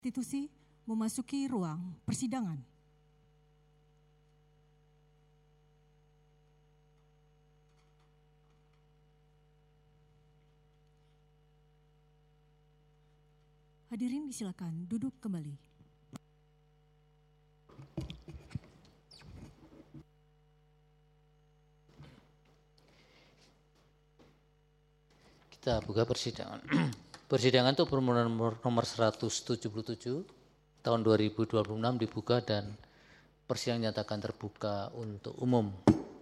Konstitusi memasuki ruang persidangan. Hadirin disilakan duduk kembali. Kita buka persidangan. Persidangan untuk permohonan nomor 177 tahun 2026 dibuka dan persidangan nyatakan terbuka untuk umum.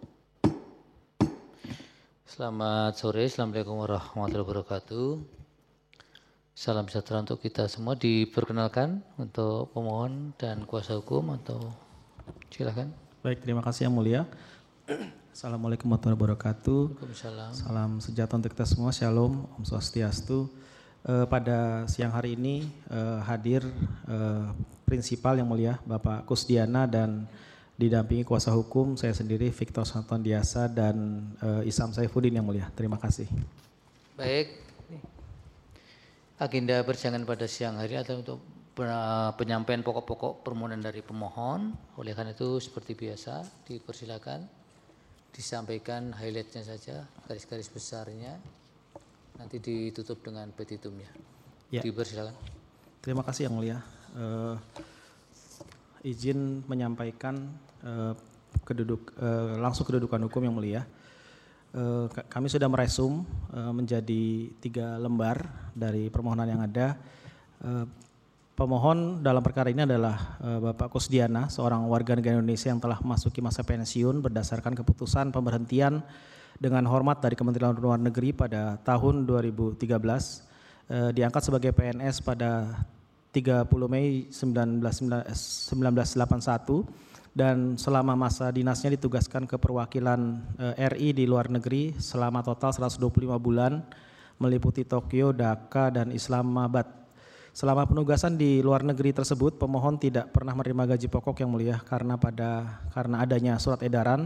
Selamat sore, Assalamualaikum warahmatullahi wabarakatuh. Salam sejahtera untuk kita semua. Diperkenalkan untuk pemohon dan kuasa hukum atau silakan. Baik, terima kasih Yang Mulia. Assalamualaikum warahmatullahi wabarakatuh. Waalaikumsalam. Salam sejahtera untuk kita semua. Shalom, Om Swastiastu. Pada siang hari ini hadir prinsipal Yang Mulia Bapak Kusdiana dan didampingi kuasa hukum saya sendiri Victor Santondiasa dan Isam Saifuddin Yang Mulia. Terima kasih. Baik. Agenda persidangan pada siang hari adalah untuk penyampaian pokok-pokok permohonan dari pemohon. Oleh karena itu seperti biasa dipersilakan disampaikan highlightnya saja, garis-garis besarnya. Nanti ditutup dengan petitumnya. Ya. Dipersilakan. Terima kasih Yang Mulia. Izin menyampaikan langsung kedudukan hukum Yang Mulia. Kami sudah meresum menjadi 3 lembar dari permohonan yang ada. Pemohon dalam perkara ini adalah Bapak Kusdiana, seorang warga negara Indonesia yang telah memasuki masa pensiun berdasarkan keputusan pemberhentian dengan hormat dari Kementerian Luar Negeri pada tahun 2013, diangkat sebagai PNS pada 30 Mei 1981 dan selama masa dinasnya ditugaskan ke perwakilan RI di luar negeri selama total 125 bulan meliputi Tokyo, Dhaka, dan Islamabad. Selama penugasan di luar negeri tersebut, pemohon tidak pernah menerima gaji pokok Yang Mulia karena adanya surat edaran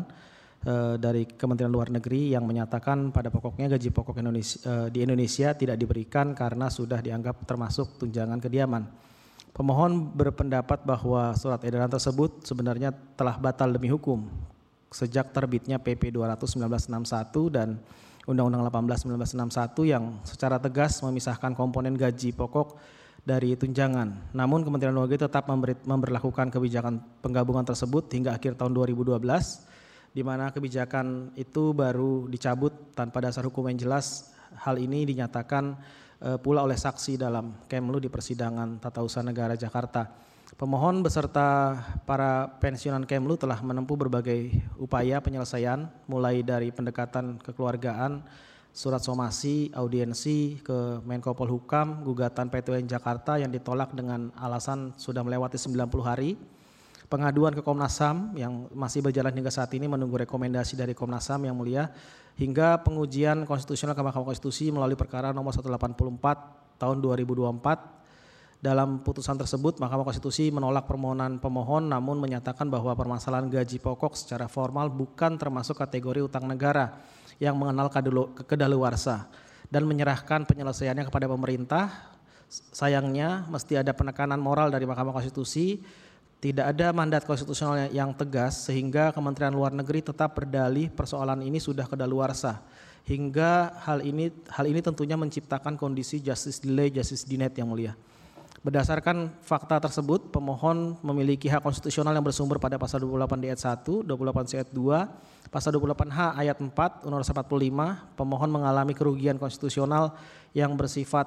dari Kementerian Luar Negeri yang menyatakan pada pokoknya gaji pokok di Indonesia tidak diberikan karena sudah dianggap termasuk tunjangan kediaman. Pemohon berpendapat bahwa surat edaran tersebut sebenarnya telah batal demi hukum sejak terbitnya PP 200/1961 dan Undang-Undang 18/1961 yang secara tegas memisahkan komponen gaji pokok dari tunjangan. Namun Kementerian Luar Negeri tetap memberlakukan kebijakan penggabungan tersebut hingga akhir tahun 2012, di mana kebijakan itu baru dicabut tanpa dasar hukum yang jelas. Hal ini dinyatakan pula oleh saksi dalam Kemlu di persidangan Tata Usaha Negara Jakarta. Pemohon beserta para pensiunan Kemlu telah menempuh berbagai upaya penyelesaian, mulai dari pendekatan kekeluargaan, surat somasi, audiensi ke Menko Polhukam, gugatan PT UN Jakarta yang ditolak dengan alasan sudah melewati 90 hari, pengaduan ke Komnas HAM yang masih berjalan hingga saat ini menunggu rekomendasi dari Komnas HAM Yang Mulia, hingga pengujian konstitusional ke Mahkamah Konstitusi melalui perkara nomor 184 tahun 2024. Dalam putusan tersebut, Mahkamah Konstitusi menolak permohonan pemohon namun menyatakan bahwa permasalahan gaji pokok secara formal bukan termasuk kategori utang negara yang mengenal kedaluarsa dan menyerahkan penyelesaiannya kepada pemerintah. Sayangnya mesti ada penekanan moral dari Mahkamah Konstitusi. Tidak ada mandat konstitusional yang tegas sehingga Kementerian Luar Negeri tetap berdalih persoalan ini sudah kedaluarsa. Hingga hal ini tentunya menciptakan kondisi justice delay, justice denied Yang Mulia. Berdasarkan fakta tersebut, pemohon memiliki hak konstitusional yang bersumber pada pasal 28 ayat 1, 28 ayat 2, pasal 28H ayat 4, Undang-Undang 45, pemohon mengalami kerugian konstitusional yang bersifat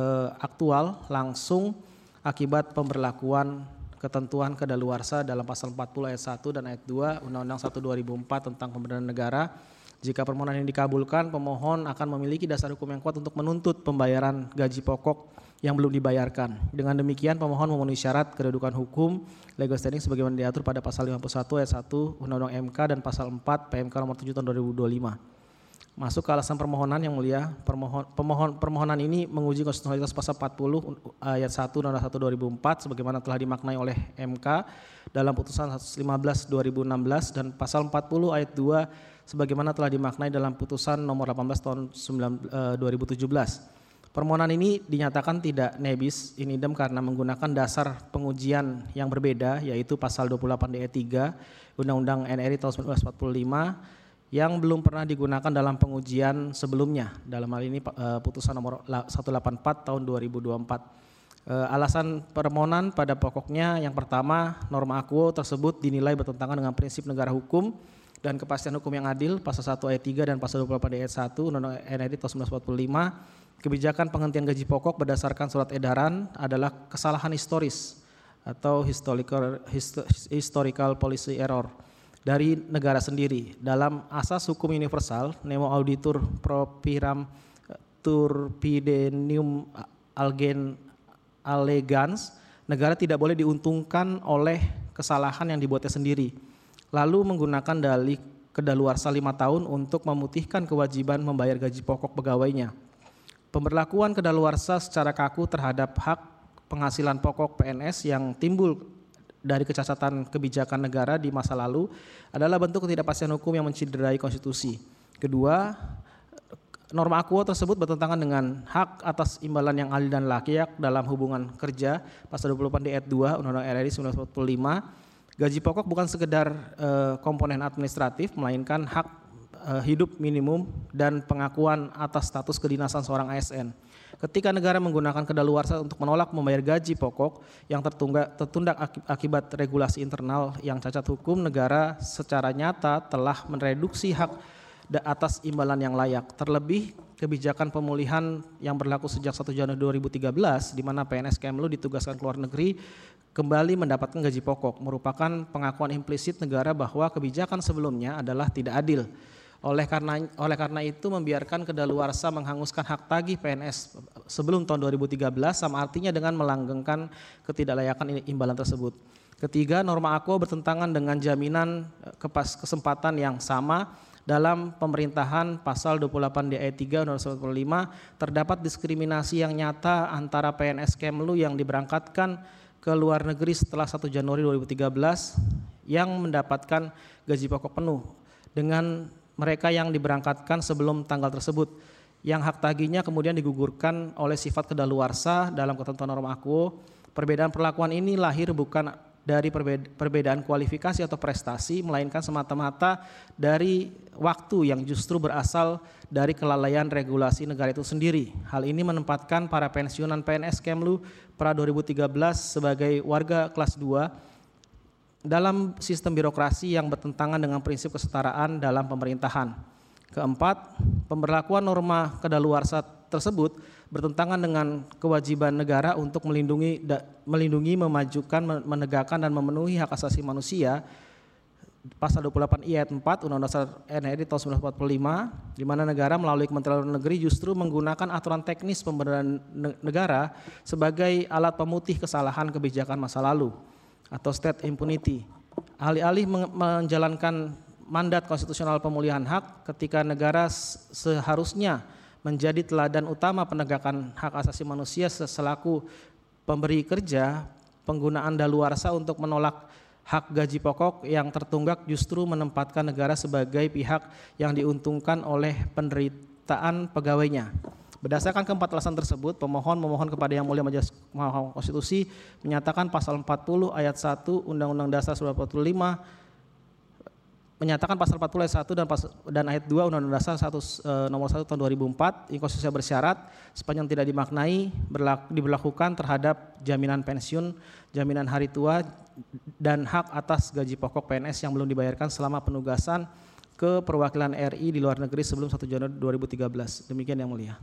aktual langsung akibat pemberlakuan ketentuan kedaluarsa dalam pasal 40 ayat 1 dan ayat 2 Undang-Undang 1 2004 tentang pembenaran negara. Jika permohonan ini dikabulkan, pemohon akan memiliki dasar hukum yang kuat untuk menuntut pembayaran gaji pokok yang belum dibayarkan. Dengan demikian, pemohon memenuhi syarat kedudukan hukum legal standing sebagaimana diatur pada pasal 51 ayat 1 Undang-Undang MK dan pasal 4 PMK nomor 7 tahun 2025. Masuk ke alasan permohonan Yang Mulia, permohonan ini menguji konstitusionalitas pasal 40 ayat 1 Undang-Undang 1 2004 sebagaimana telah dimaknai oleh MK dalam putusan 115 2016 dan pasal 40 ayat 2 sebagaimana telah dimaknai dalam putusan nomor 18 tahun 2017. Permohonan ini dinyatakan tidak nebis in idem karena menggunakan dasar pengujian yang berbeda, yaitu pasal 28 DE 3 Undang-Undang NRI tahun 1945 yang belum pernah digunakan dalam pengujian sebelumnya. Dalam hal ini putusan nomor 184 tahun 2024. Alasan permohonan pada pokoknya yang pertama, norma akuo tersebut dinilai bertentangan dengan prinsip negara hukum dan kepastian hukum yang adil, pasal 1 ayat 3 dan pasal 28 ayat 1 Undang-Undang NRI tahun 1945. Kebijakan penghentian gaji pokok berdasarkan surat edaran adalah kesalahan historis atau historical policy error dari negara sendiri. Dalam asas hukum universal, nemo auditur propiram turpidenium allegans, negara tidak boleh diuntungkan oleh kesalahan yang dibuatnya sendiri. Lalu menggunakan dalih kedaluarsa 5 tahun untuk memutihkan kewajiban membayar gaji pokok pegawainya. Pemberlakuan kedaluarsa secara kaku terhadap hak penghasilan pokok PNS yang timbul dari kecacatan kebijakan negara di masa lalu adalah bentuk ketidakpastian hukum yang menciderai konstitusi. Kedua, norma akuo tersebut bertentangan dengan hak atas imbalan yang adil dan layak dalam hubungan kerja, pasal 28 D ayat 2 Undang-Undang RI 1945. Gaji pokok bukan sekedar komponen administratif, melainkan hak hidup minimum dan pengakuan atas status kedinasan seorang ASN. Ketika negara menggunakan kedaluarsa untuk menolak membayar gaji pokok yang tertundak akibat regulasi internal yang cacat hukum, negara secara nyata telah mereduksi hak atas imbalan yang layak. Terlebih kebijakan pemulihan yang berlaku sejak 1 Januari 2013 di mana PNS Kemlu ditugaskan ke luar negeri kembali mendapatkan gaji pokok merupakan pengakuan implisit negara bahwa kebijakan sebelumnya adalah tidak adil. Oleh karena itu membiarkan kedaluarsa menghanguskan hak tagih PNS sebelum tahun 2013 sama artinya dengan melanggengkan ketidaklayakan imbalan tersebut. Ketiga, norma akuo bertentangan dengan jaminan kesempatan yang sama dalam pemerintahan pasal 28 D ayat 3 Undang-Undang 1945 terdapat diskriminasi yang nyata antara PNS Kemlu yang diberangkatkan ke luar negeri setelah 1 Januari 2013 yang mendapatkan gaji pokok penuh dengan mereka yang diberangkatkan sebelum tanggal tersebut, yang hak tagihnya kemudian digugurkan oleh sifat kedaluarsa dalam ketentuan norma akuo. Perbedaan perlakuan ini lahir bukan dari perbedaan kualifikasi atau prestasi, melainkan semata-mata dari waktu yang justru berasal dari kelalaian regulasi negara itu sendiri. Hal ini menempatkan para pensiunan PNS Kemlu pra 2013 sebagai warga kelas 2 dalam sistem birokrasi yang bertentangan dengan prinsip kesetaraan dalam pemerintahan. Keempat, pemberlakuan norma kedaluarsa tersebut bertentangan dengan kewajiban negara untuk melindungi, memajukan, menegakkan dan memenuhi hak asasi manusia. Pasal 28 I ayat 4 Undang-Undang Dasar NRI tahun 1945, di mana negara melalui Kementerian Luar Negeri justru menggunakan aturan teknis pemberdayaan negara sebagai alat pemutih kesalahan kebijakan masa lalu atau state impunity. Alih-alih menjalankan mandat konstitusional pemulihan hak ketika negara seharusnya menjadi teladan utama penegakan hak asasi manusia selaku pemberi kerja, penggunaan daluarsa untuk menolak hak gaji pokok yang tertunggak justru menempatkan negara sebagai pihak yang diuntungkan oleh penderitaan pegawainya. Berdasarkan keempat alasan tersebut, pemohon memohon kepada Yang Mulia Majelis Konstitusi menyatakan pasal 40 ayat 1 Undang-Undang Dasar 1945 menyatakan pasal 40 ayat 1 dan ayat 2 Undang-Undang Dasar nomor 1 tahun 2004 inkonstitusional bersyarat sepanjang tidak dimaknai diberlakukan terhadap jaminan pensiun, jaminan hari tua dan hak atas gaji pokok PNS yang belum dibayarkan selama penugasan ke perwakilan RI di luar negeri sebelum 1 Januari 2013. Demikian Yang Mulia.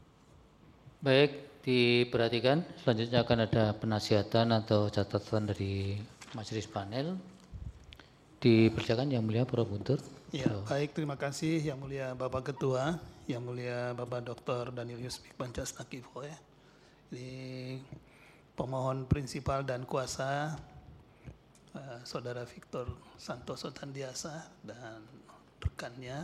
Baik, diperhatikan. Selanjutnya akan ada penasihatan atau catatan dari majelis panel. Dipersilakan Yang Mulia Prof. Guntur. Ya, baik, terima kasih Yang Mulia Bapak Ketua, Yang Mulia Bapak Dr. Daniel Yusmik Pancasnakifo ya. Ini pemohon prinsipal dan kuasa Saudara Victor Santoso Tandiasa dan rekannya.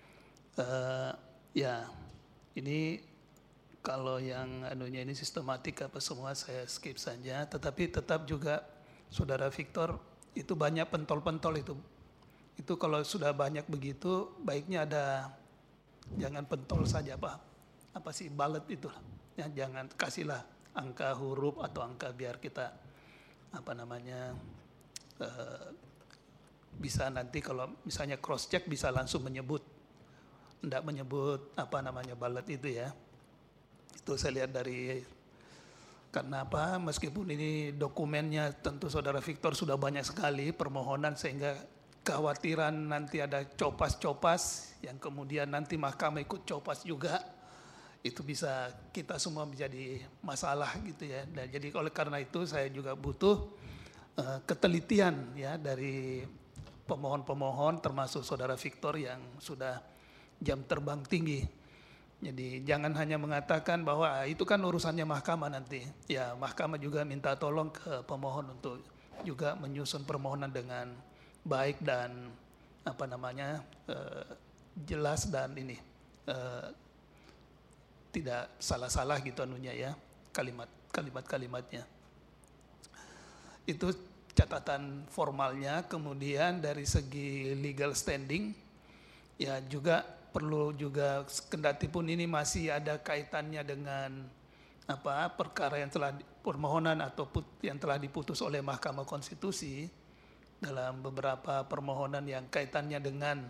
Ya, ini kalau yang anunya ini sistematik apa semua saya skip saja, tetapi tetap juga Saudara Victor itu banyak pentol-pentol itu. Itu kalau sudah banyak begitu baiknya ada, jangan pentol saja apa sih balet itu ya, jangan kasihlah angka huruf atau angka biar kita bisa nanti kalau misalnya cross check bisa langsung menyebut, tidak menyebut ballot itu ya. Itu saya lihat dari, karena meskipun ini dokumennya tentu Saudara Victor sudah banyak sekali permohonan, sehingga kekhawatiran nanti ada copas-copas yang kemudian nanti mahkamah ikut copas juga, itu bisa kita semua menjadi masalah gitu ya. Dan jadi oleh karena itu saya juga butuh ketelitian ya dari pemohon-pemohon termasuk Saudara Victor yang sudah jam terbang tinggi. Jadi jangan hanya mengatakan bahwa itu kan urusannya mahkamah nanti. Ya, mahkamah juga minta tolong ke pemohon untuk juga menyusun permohonan dengan baik dan jelas dan ini tidak salah-salah gitu anunya ya, kalimat-kalimatnya. Itu catatan formalnya. Kemudian dari segi legal standing ya juga perlu juga, kendati pun ini masih ada kaitannya dengan perkara yang telah permohonan atau yang telah diputus oleh Mahkamah Konstitusi dalam beberapa permohonan yang kaitannya dengan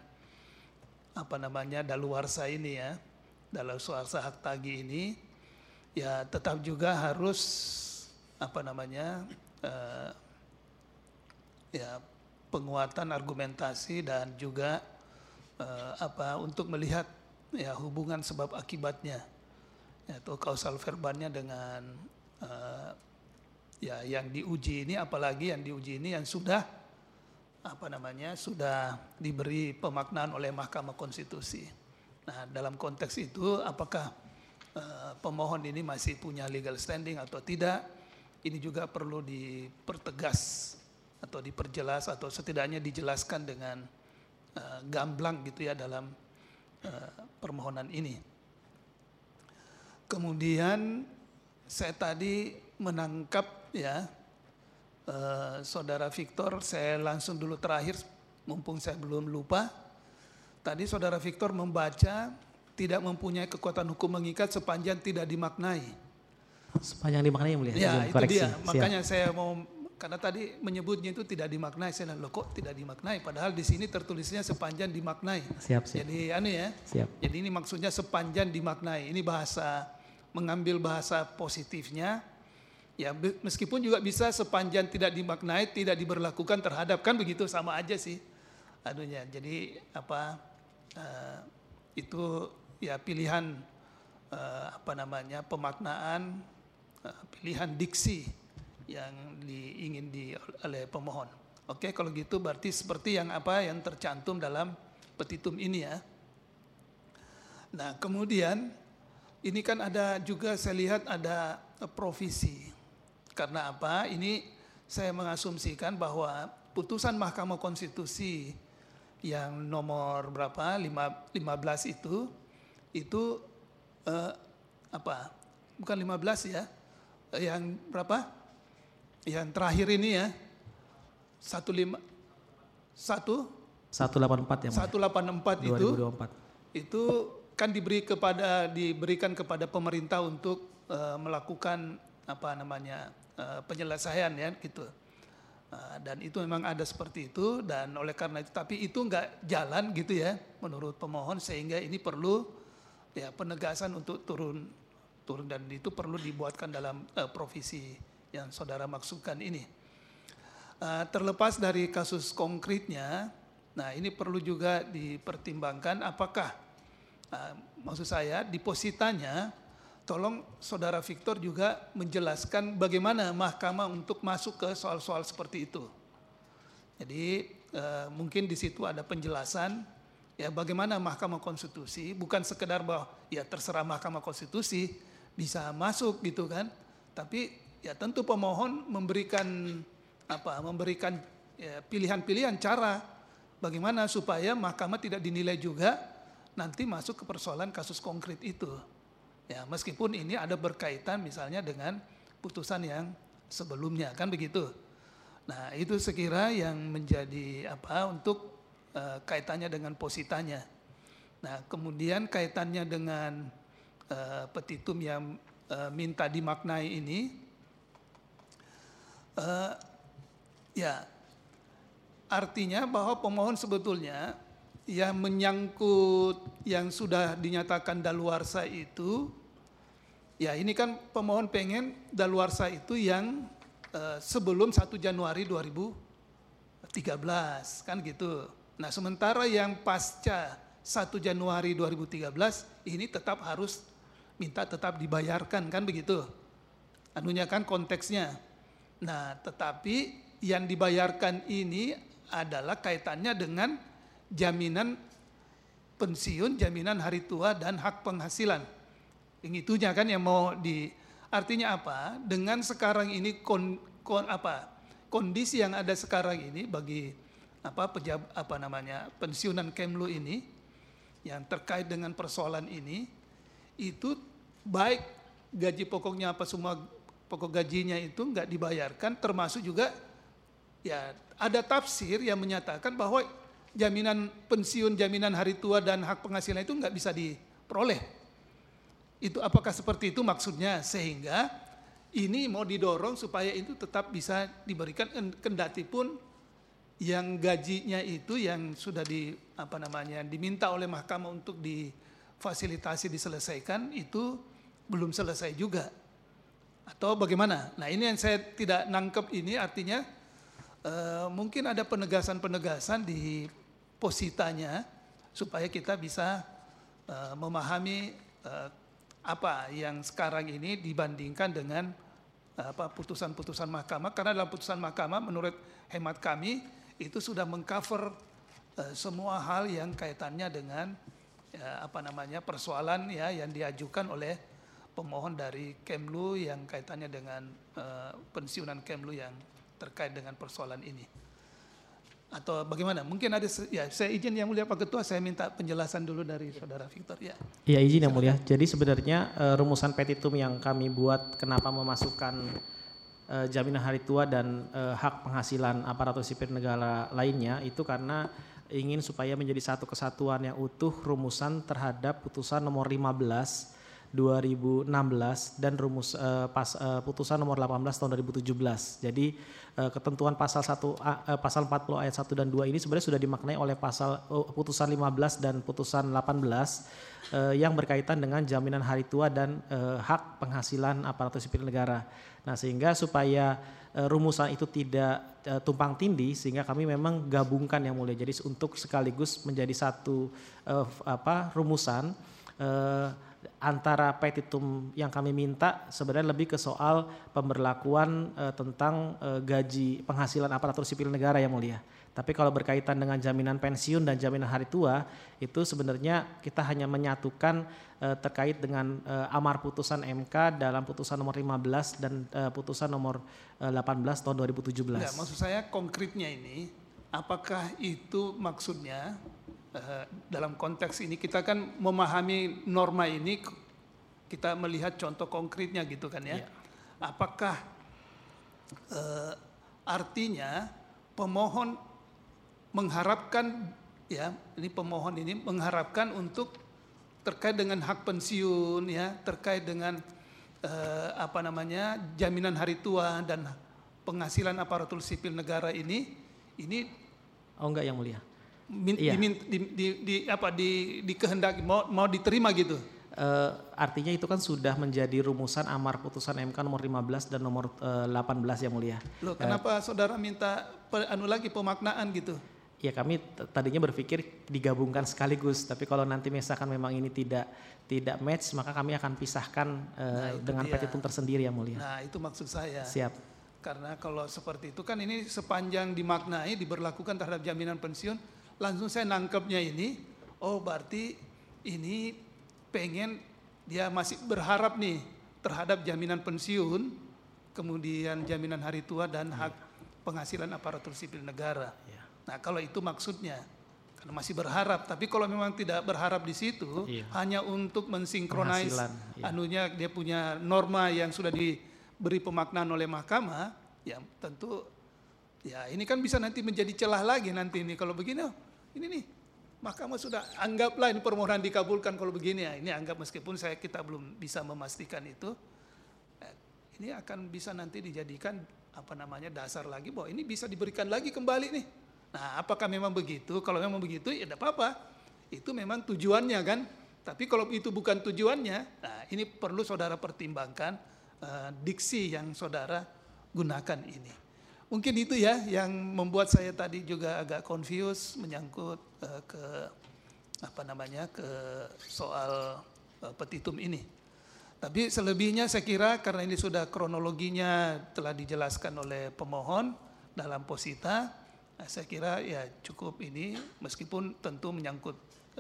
daluarsa ini ya, daluarsa hak tagih ini ya, tetap juga harus penguatan argumentasi dan juga untuk melihat ya hubungan sebab akibatnya, yaitu kausal verbalnya dengan ya yang diuji ini, apalagi yang diuji ini yang sudah sudah diberi pemaknaan oleh Mahkamah Konstitusi. Nah, dalam konteks itu apakah pemohon ini masih punya legal standing atau tidak? Ini juga perlu dipertegas atau diperjelas atau setidaknya dijelaskan dengan gamblang gitu ya dalam permohonan ini. Kemudian saya tadi menangkap ya Saudara Victor, saya langsung dulu terakhir mumpung saya belum lupa. Tadi Saudara Victor membaca tidak mempunyai kekuatan hukum mengikat sepanjang tidak dimaknai. Sepanjang dimaknai yang mulia. Ya, itu koreksi. dia. Makanya saya mau, karena tadi menyebutnya itu tidak dimaknai, saya bilang, loh kok tidak dimaknai? Padahal di sini tertulisnya sepanjang dimaknai. Siap. Jadi ya. Siap. Jadi ini maksudnya sepanjang dimaknai. Ini bahasa, mengambil bahasa positifnya. Ya, meskipun juga bisa sepanjang tidak dimaknai, tidak diberlakukan terhadap, kan begitu, sama aja sih anunya. Jadi itu ya pilihan pemaknaan, pilihan diksi yang ingin oleh pemohon. Oke, kalau gitu berarti seperti yang tercantum dalam petitum ini ya. Nah, kemudian ini kan ada juga, saya lihat ada provisi. Karena ini saya mengasumsikan bahwa putusan Mahkamah Konstitusi yang nomor berapa 15 itu bukan 15 ya, yang berapa, yang terakhir ini ya, 184 yang 184 itu kan diberikan kepada pemerintah untuk melakukan penyelesaian ya gitu. Dan itu memang ada seperti itu, dan oleh karena itu, tapi itu enggak jalan gitu ya menurut pemohon, sehingga ini perlu ya penegasan untuk turun, dan itu perlu dibuatkan dalam provisi yang saudara maksudkan ini. Terlepas dari kasus konkretnya, nah ini perlu juga dipertimbangkan apakah maksud saya depositanya, tolong Saudara Victor juga menjelaskan bagaimana mahkamah untuk masuk ke soal-soal seperti itu. Jadi mungkin di situ ada penjelasan ya bagaimana Mahkamah Konstitusi, bukan sekedar bahwa ya terserah Mahkamah Konstitusi bisa masuk gitu kan, tapi ya tentu pemohon memberikan ya, pilihan-pilihan cara bagaimana supaya mahkamah tidak dinilai juga nanti masuk ke persoalan kasus konkret itu. Ya, meskipun ini ada berkaitan misalnya dengan putusan yang sebelumnya, kan begitu. Nah, itu sekira yang menjadi untuk kaitannya dengan positanya. Nah, kemudian kaitannya dengan petitum yang minta dimaknai ini, ya artinya bahwa pemohon sebetulnya yang menyangkut yang sudah dinyatakan daluarsa itu, ya ini kan pemohon pengen daluarsa itu yang sebelum 1 Januari 2013 kan gitu. Nah sementara yang pasca 1 Januari 2013 ini tetap harus minta tetap dibayarkan kan begitu. Anunya kan konteksnya. Nah tetapi yang dibayarkan ini adalah kaitannya dengan jaminan pensiun, jaminan hari tua dan hak penghasilan. Yang itunya kan yang mau artinya apa? Dengan sekarang ini kondisi yang ada sekarang ini bagi pensiunan Kemlu ini yang terkait dengan persoalan ini, itu baik gaji pokoknya apa semua pokok gajinya itu enggak dibayarkan, termasuk juga ya ada tafsir yang menyatakan bahwa jaminan pensiun, jaminan hari tua dan hak penghasilan itu enggak bisa diperoleh. Itu apakah seperti itu maksudnya? Sehingga ini mau didorong supaya itu tetap bisa diberikan, kendati pun yang gajinya itu yang sudah diminta oleh mahkamah untuk difasilitasi diselesaikan itu belum selesai juga. Atau bagaimana? Nah ini yang saya tidak nangkep ini, artinya mungkin ada penegasan-penegasan di positanya supaya kita bisa memahami apa yang sekarang ini dibandingkan dengan putusan-putusan mahkamah. Karena dalam putusan mahkamah menurut hemat kami itu sudah mengcover semua hal yang kaitannya dengan persoalan ya yang diajukan oleh pemohon dari Kemlu yang kaitannya dengan pensiunan Kemlu yang terkait dengan persoalan ini. Atau bagaimana? Mungkin ada, ya saya izin Yang Mulia Pak Ketua, saya minta penjelasan dulu dari Saudara Victor. Ya, ya izin Yang Mulia. Jadi sebenarnya rumusan petitum yang kami buat kenapa memasukkan jaminan hari tua dan hak penghasilan aparatur sipil negara lainnya itu karena ingin supaya menjadi satu kesatuan yang utuh rumusan terhadap putusan nomor 15 2016 dan putusan nomor 18 tahun 2017. Jadi ketentuan pasal 40 ayat 1 dan 2 ini sebenarnya sudah dimaknai oleh putusan 15 dan putusan 18 yang berkaitan dengan jaminan hari tua dan hak penghasilan aparatur sipil negara. Nah, sehingga supaya rumusan itu tidak tumpang tindih, sehingga kami memang gabungkan Yang Mulia. Jadi untuk sekaligus menjadi satu rumusan antara petitum yang kami minta sebenarnya lebih ke soal pemberlakuan tentang gaji penghasilan aparatur sipil negara Yang Mulia. Tapi kalau berkaitan dengan jaminan pensiun dan jaminan hari tua itu sebenarnya kita hanya menyatukan terkait dengan amar putusan MK dalam putusan nomor 15 dan putusan nomor 18 tahun 2017. Enggak, maksud saya konkretnya ini apakah itu maksudnya dalam konteks ini kita kan memahami norma ini, kita melihat contoh konkretnya gitu kan ya. Apakah artinya pemohon mengharapkan ya, ini pemohon ini mengharapkan untuk terkait dengan hak pensiun ya, terkait dengan jaminan hari tua dan penghasilan aparatur sipil negara ini enggak Yang Mulia. Dikehendaki mau diterima gitu. Artinya itu kan sudah menjadi rumusan amar putusan MK nomor 15 dan nomor 18 Yang Mulia. Loh, kenapa saudara minta pemaknaan gitu? Ya kami tadinya berpikir digabungkan sekaligus, tapi kalau nanti misalkan memang ini tidak match, maka kami akan pisahkan dengan petitum tersendiri Yang Mulia. Nah itu maksud saya. Siap. Karena kalau seperti itu kan ini sepanjang dimaknai diberlakukan terhadap jaminan pensiun, langsung saya nangkepnya ini, oh berarti ini pengen dia masih berharap nih terhadap jaminan pensiun, kemudian jaminan hari tua dan hak penghasilan aparatur sipil negara. Nah kalau itu maksudnya, karena masih berharap, tapi kalau memang tidak berharap di situ, hanya untuk mensinkronis anunya dia punya norma yang sudah diberi pemaknaan oleh mahkamah, ya tentu ya ini kan bisa nanti menjadi celah lagi nanti ini kalau begini, ini nih mahkamah sudah anggaplah ini permohonan dikabulkan kalau begini ya, ini anggap meskipun kita belum bisa memastikan itu, ini akan bisa nanti dijadikan dasar lagi bahwa ini bisa diberikan lagi kembali nih. Nah, apakah memang begitu? Kalau memang begitu ya tidak apa-apa. Itu memang tujuannya kan. Tapi kalau itu bukan tujuannya, nah ini perlu saudara pertimbangkan diksi yang saudara gunakan ini. Mungkin itu ya yang membuat saya tadi juga agak confused menyangkut ke soal petitum ini. Tapi selebihnya saya kira karena ini sudah kronologinya telah dijelaskan oleh pemohon dalam posita, saya kira ya cukup ini, meskipun tentu menyangkut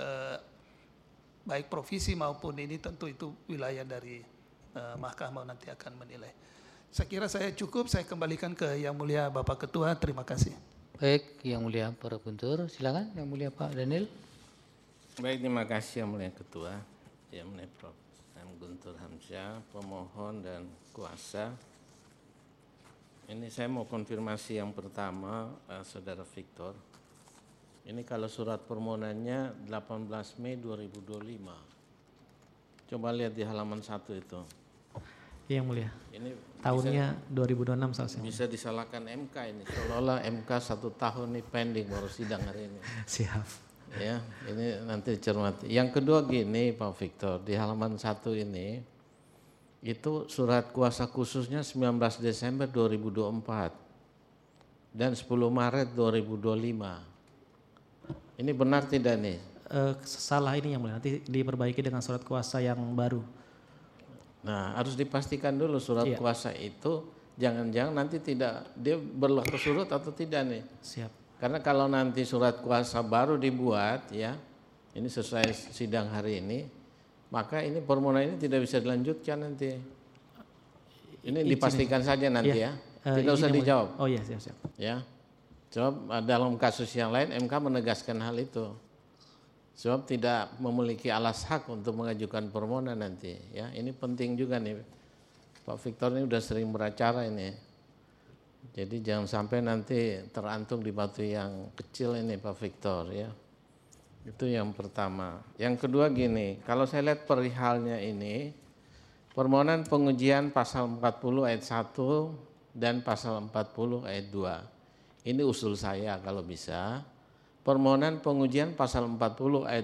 baik provisi maupun ini tentu itu wilayah dari mahkamah nanti akan menilai. Saya kira saya cukup, saya kembalikan ke Yang Mulia Bapak Ketua, terima kasih. Baik, Yang Mulia Pak Guntur, silakan Yang Mulia Pak Daniel. Baik, terima kasih Yang Mulia Ketua, Yang Mulia Prof. Guntur Hamzah, pemohon dan kuasa. Ini saya mau konfirmasi yang pertama, Saudara Victor. Ini kalau surat permohonannya 18 Mei 2025. Coba lihat di halaman 1 itu. Yang Mulia. Ini tahunnya 2026 seharusnya. Bisa disalahkan MK ini. Seolah-olah MK 1 tahun ini pending baru sidang hari ini. Siap. Ya, ini nanti dicermati. Yang kedua gini Pak Victor, di halaman 1 ini, itu surat kuasa khususnya 19 Desember 2024 dan 10 Maret 2025. Ini benar tidak nih? Salah ini Yang Mulia, nanti diperbaiki dengan surat kuasa yang baru. Nah, harus dipastikan dulu surat kuasa itu, jangan-jangan nanti tidak, dia berlaku surut atau tidak nih? Siap. Karena kalau nanti surat kuasa baru dibuat ya, ini sesuai sidang hari ini, maka ini permohonan ini tidak bisa dilanjutkan nanti. Ini dipastikan saja nanti ya, tidak usah dijawab. Oh iya, siap. Ya, sebab dalam kasus yang lain MK menegaskan hal itu. Sebab tidak memiliki alas hak untuk mengajukan permohonan nanti. Ya, ini penting juga nih, Pak Victor ini udah sering beracara ini. Jadi jangan sampai nanti terantung di batu yang kecil ini Pak Victor ya. Itu yang pertama. Yang kedua gini, kalau saya lihat perihalnya ini, permohonan pengujian pasal 40 ayat 1 dan pasal 40 ayat 2. Ini usul saya kalau bisa. Permohonan pengujian pasal 40 ayat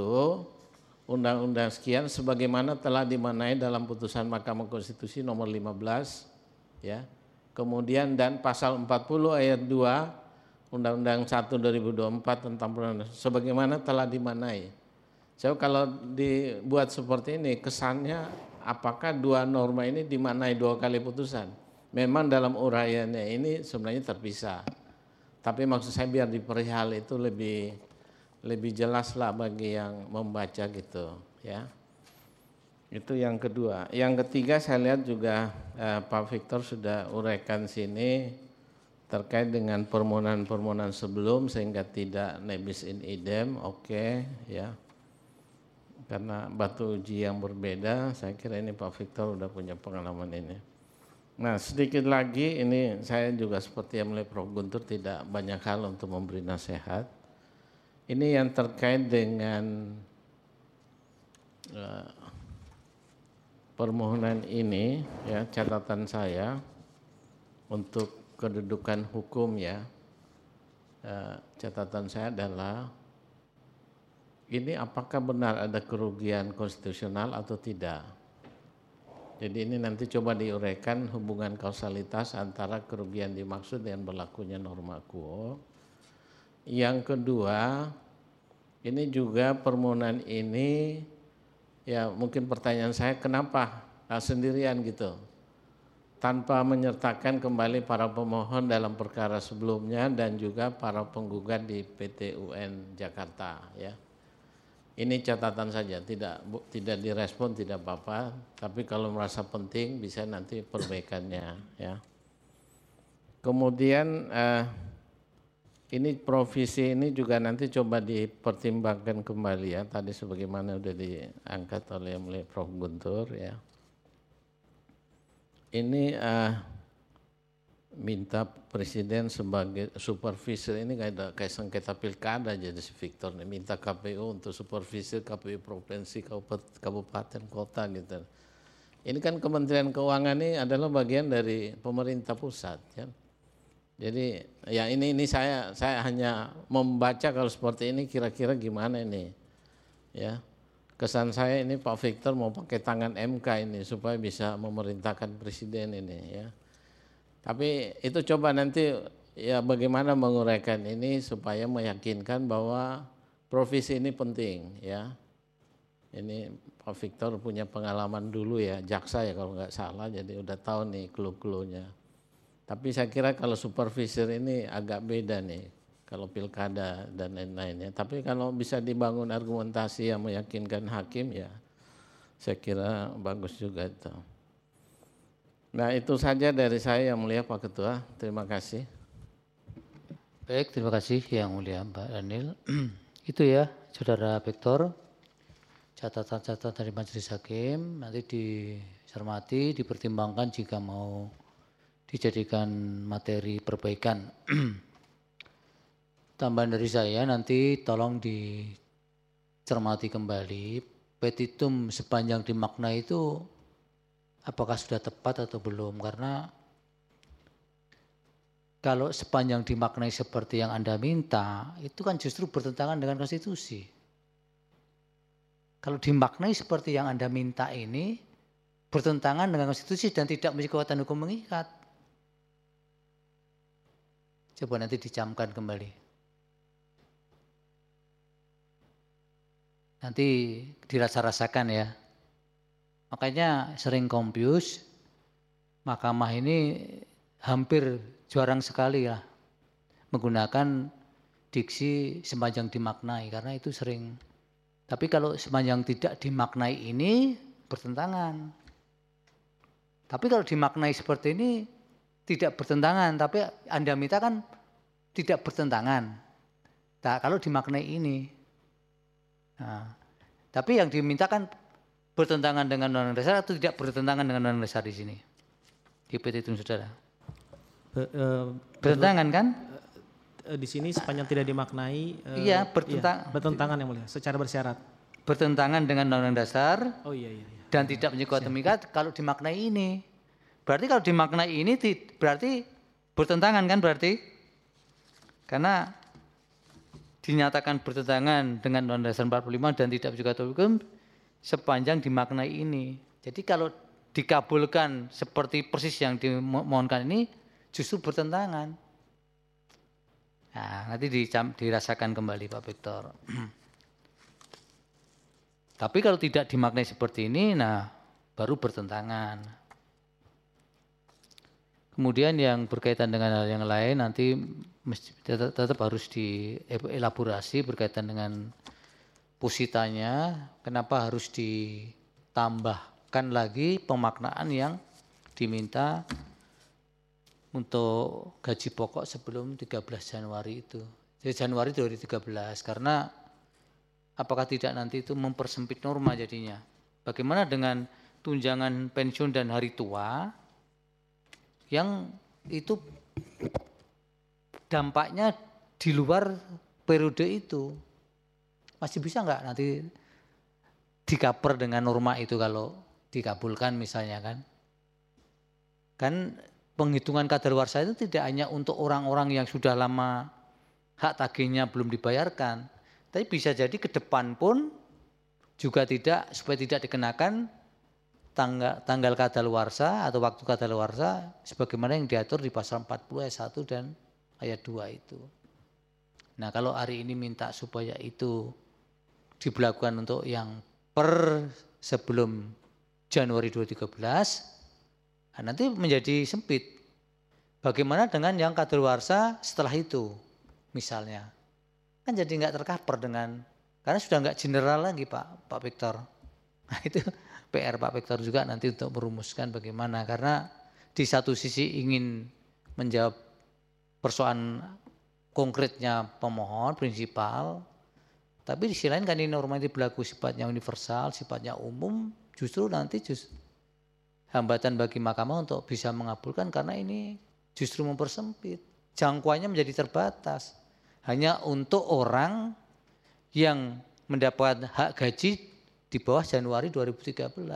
1 Undang-Undang sekian sebagaimana telah dimanai dalam putusan Mahkamah Konstitusi nomor 15 ya. Kemudian dan pasal 40 ayat 2 Undang-Undang 1 2024 tentang permohonan sebagaimana telah dimanai. So kalau dibuat seperti ini kesannya apakah dua norma ini dimanai dua kali putusan? Memang dalam uraiannya ini sebenarnya terpisah. Tapi maksud saya biar di perihal itu lebih jelas lah bagi yang membaca gitu ya. Itu yang kedua. Yang ketiga saya lihat juga Pak Victor sudah uraikan sini terkait dengan permohonan-permohonan sebelum sehingga tidak nebis in idem, oke, ya. Karena batu uji yang berbeda, saya kira ini Pak Victor udah punya pengalaman ini. Nah sedikit lagi ini saya juga seperti yang mulai Prof. Guntur tidak banyak hal untuk memberi nasihat. Ini yang terkait dengan permohonan ini ya, catatan saya untuk kedudukan hukum ya, catatan saya adalah ini apakah benar ada kerugian konstitusional atau tidak. Jadi ini nanti coba diuraikan hubungan kausalitas antara kerugian dimaksud dengan berlakunya norma quo. Yang kedua, ini juga permohonan ini ya mungkin pertanyaan saya kenapa sendirian gitu tanpa menyertakan kembali para pemohon dalam perkara sebelumnya dan juga para penggugat di PT UN Jakarta ya. Ini catatan saja, tidak direspon tidak apa-apa, tapi kalau merasa penting bisa nanti perbaikannya ya. Kemudian ini provisi ini juga nanti coba dipertimbangkan kembali ya, tadi sebagaimana sudah diangkat oleh Prof. Guntur ya. Ini minta presiden sebagai supervisor ini kayak sengketa pilkada jadi si Victor nih, minta KPU untuk supervisor KPU provinsi, kabupaten, kota gitu. Ini kan Kementerian Keuangan ini adalah bagian dari pemerintah pusat, kan. Jadi ya ini saya hanya membaca kalau seperti ini kira-kira gimana ini, ya. Kesan saya ini Pak Victor mau pakai tangan MK ini supaya bisa memerintahkan presiden ini, ya. Tapi itu coba nanti ya bagaimana menguraikan ini supaya meyakinkan bahwa provisi ini penting, ya. Ini Pak Victor punya pengalaman dulu ya, jaksa ya kalau nggak salah, jadi udah tahu nih clue-cluenya. Tapi saya kira kalau supervisor ini agak beda nih, kalau pilkada dan lain-lainnya. Tapi kalau bisa dibangun argumentasi yang meyakinkan hakim ya, saya kira bagus juga itu. Nah itu saja dari saya yang mulia Pak Ketua, terima kasih. Baik, terima kasih yang mulia Pak Daniel. Itu ya Saudara Victor, catatan-catatan dari Majelis Hakim nanti dicermati, dipertimbangkan jika mau dijadikan materi perbaikan. Tambahan dari saya nanti tolong dicermati kembali petitum sepanjang dimaknai itu apakah sudah tepat atau belum, karena kalau sepanjang dimaknai seperti yang Anda minta itu kan justru bertentangan dengan konstitusi. Kalau dimaknai seperti yang Anda minta ini bertentangan dengan konstitusi dan tidak memiliki kekuatan hukum mengikat. Coba nanti dicamkan kembali. Nanti dirasa-rasakan ya. Makanya sering confuse, mahkamah ini hampir jarang sekali lah menggunakan diksi sepanjang dimaknai karena itu sering. Tapi kalau sepanjang tidak dimaknai ini bertentangan. Tapi kalau dimaknai seperti ini tidak bertentangan, tapi Anda minta kan tidak bertentangan. Nah, kalau dimaknai ini. Nah, tapi yang diminta kan bertentangan dengan undang-undang dasar atau tidak bertentangan dengan undang-undang dasar di sini? Di petitum saudara. Bertentangan kan? Di sini sepanjang tidak dimaknai. Iya, bertentangan yang mulia, secara bersyarat. Bertentangan dengan undang-undang dasar. Oh iya. Dan tidak menyangkut demikian kalau dimaknai ini. Berarti kalau dimaknai ini berarti bertentangan kan berarti? Karena dinyatakan bertentangan dengan Undang-Undang Dasar 45 dan tidak juga hukum sepanjang dimaknai ini. Jadi kalau dikabulkan seperti persis yang dimohonkan ini justru bertentangan. Nah, nanti dirasakan kembali Pak Victor. Tapi kalau tidak dimaknai seperti ini, nah baru bertentangan. Kemudian yang berkaitan dengan hal yang lain nanti tetap harus dielaborasi berkaitan dengan positanya. Kenapa harus ditambahkan lagi pemaknaan yang diminta untuk gaji pokok sebelum 13 Januari itu. Jadi Januari 2013 karena apakah tidak nanti itu mempersempit norma jadinya. Bagaimana dengan tunjangan pensiun dan hari tua yang itu dampaknya di luar periode itu. Masih bisa enggak nanti di-cover dengan norma itu kalau dikabulkan misalnya kan. Kan penghitungan kadaluarsa itu tidak hanya untuk orang-orang yang sudah lama hak tagihnya belum dibayarkan. Tapi bisa jadi ke depan pun juga tidak, supaya tidak dikenakan tanggal kadaluarsa atau waktu kadaluarsa sebagaimana yang diatur di pasal 40 ayat 1 dan ayat 2 itu. Nah kalau hari ini minta supaya itu diberlakukan untuk yang per sebelum Januari 2013, nah nanti menjadi sempit. Bagaimana dengan yang kadaluarsa setelah itu misalnya. Kan jadi nggak tercover dengan, karena sudah nggak general lagi Pak Victor. Nah itu PR Pak Victor juga nanti untuk merumuskan bagaimana, karena di satu sisi ingin menjawab persoalan konkretnya pemohon prinsipal, tapi di sisi lain kan ini norma ini berlaku sifatnya universal, sifatnya umum, justru nanti hambatan bagi mahkamah untuk bisa mengabulkan karena ini justru mempersempit, jangkauannya menjadi terbatas, hanya untuk orang yang mendapat hak gaji di bawah Januari 2013.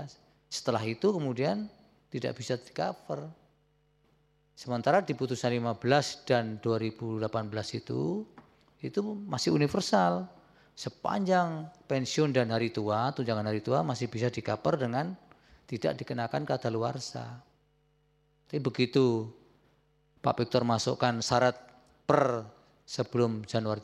Setelah itu kemudian tidak bisa di-cover. Sementara di putusan 15 dan 2018 itu masih universal. Sepanjang pensiun dan hari tua, tunjangan hari tua masih bisa di-cover dengan tidak dikenakan kadaluarsa. Tapi begitu Pak Victor masukkan syarat per sebelum Januari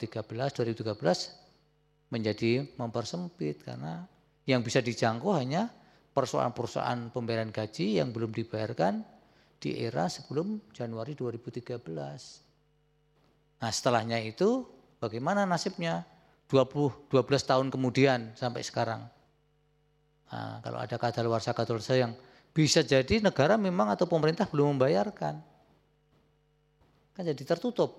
2013 menjadi mempersempit karena yang bisa dijangkau hanya persoalan-persoalan pembayaran gaji yang belum dibayarkan di era sebelum Januari 2013. Nah setelahnya itu bagaimana nasibnya? 12 tahun kemudian sampai sekarang. Nah, kalau ada kadaluarsa yang bisa jadi negara memang atau pemerintah belum membayarkan. Kan jadi tertutup.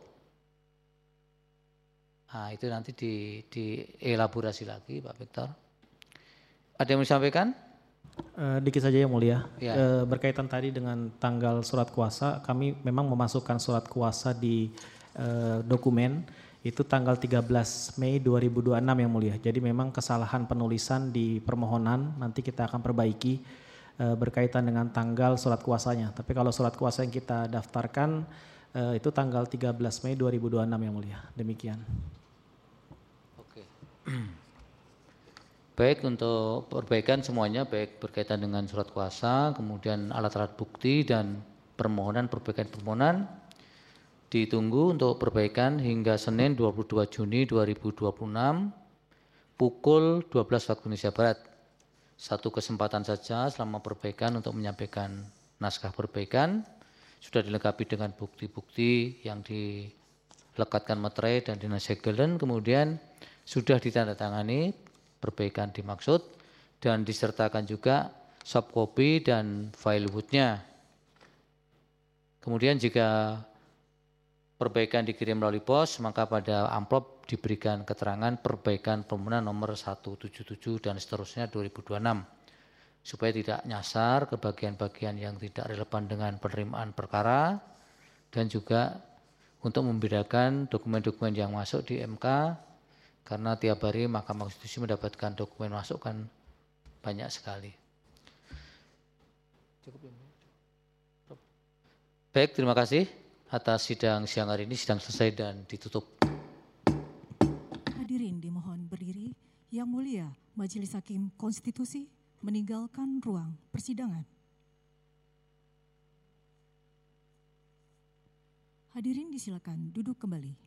Nah itu nanti dielaborasi lagi Pak Victor. Ada yang mau disampaikan? Dikit saja yang mulia. Ya. Berkaitan tadi dengan tanggal surat kuasa, kami memang memasukkan surat kuasa di dokumen itu tanggal 13 Mei 2026 yang mulia. Jadi memang kesalahan penulisan di permohonan nanti kita akan perbaiki berkaitan dengan tanggal surat kuasanya. Tapi kalau surat kuasa yang kita daftarkan itu tanggal 13 Mei 2026 yang mulia. Demikian. Oke. Baik, untuk perbaikan semuanya, baik berkaitan dengan surat kuasa, kemudian alat-alat bukti dan permohonan, perbaikan permohonan ditunggu untuk perbaikan hingga Senin 22 Juni 2026 pukul 12 waktu Indonesia Barat. Satu kesempatan saja selama perbaikan untuk menyampaikan naskah perbaikan, sudah dilengkapi dengan bukti-bukti yang dilekatkan materai dan dinas segelen, kemudian sudah ditandatangani perbaikan dimaksud dan disertakan juga soft copy dan file woodnya. Kemudian jika perbaikan dikirim melalui pos, maka pada amplop diberikan keterangan perbaikan permohonan nomor 177 dan seterusnya 2026. Supaya tidak nyasar ke bagian-bagian yang tidak relevan dengan penerimaan perkara dan juga untuk membedakan dokumen-dokumen yang masuk di MK karena tiap hari Mahkamah Konstitusi mendapatkan dokumen masuk kan banyak sekali. Baik, terima kasih atas sidang siang hari ini, sidang selesai dan ditutup. Hadirin dimohon berdiri. Yang mulia Majelis Hakim Konstitusi meninggalkan ruang persidangan. Hadirin disilakan duduk kembali.